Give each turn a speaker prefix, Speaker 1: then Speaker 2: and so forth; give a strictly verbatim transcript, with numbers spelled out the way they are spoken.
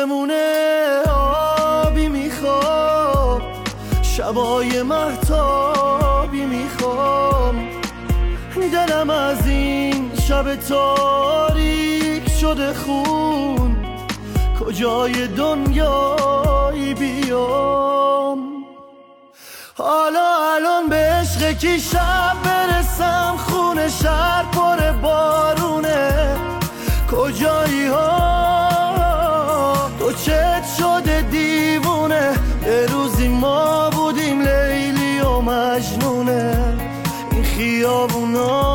Speaker 1: آسمونه آبی میخوام، شبای مهتابی میخوام، دلم از این شب تاریک شده خون، کجای دنیایی بیام. حالا الان به عشق کی شب برسم، خونه شهر پر بارونه، کجایی ها تو چت شده دیوونه، یه روزی ما بودیم لیلی و مجنونه، این خیابونا